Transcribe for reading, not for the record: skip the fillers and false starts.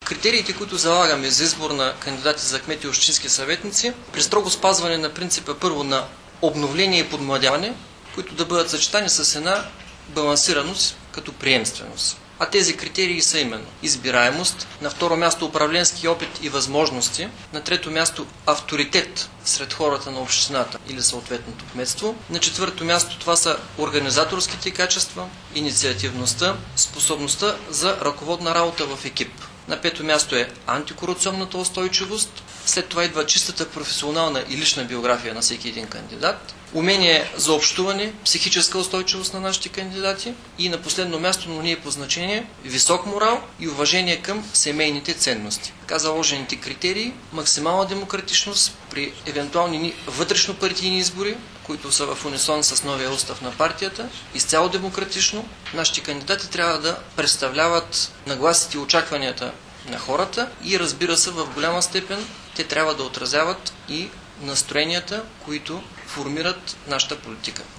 Критериите, които залагаме за избор на кандидати за кмети и общински съветници, при строго спазване на принципа първо на обновление и подмладяване, които да бъдат съчетани с една балансираност като приемственост. А тези критерии са именно избираемост, на второ място управленски опит и възможности, на трето място авторитет сред хората на общината или съответното кметство, на четвърто място това са организаторските качества, инициативността, способността за ръководна работа в екип. На пето място е антикорупционната устойчивост, след това идва чистата професионална и лична биография на всеки един кандидат, умение за общуване, психическа устойчивост на нашите кандидати и на последно място, но не е по значение, висок морал и уважение към семейните ценности. Така заложените критерии, максимална демократичност при евентуални вътрешно-партийни избори, които са в унисон с новия устав на партията, изцяло демократично, нашите кандидати трябва да представляват нагласите и очакванията на хората и разбира се в голяма степен те трябва да отразяват и настроенията, които формират нашата политика.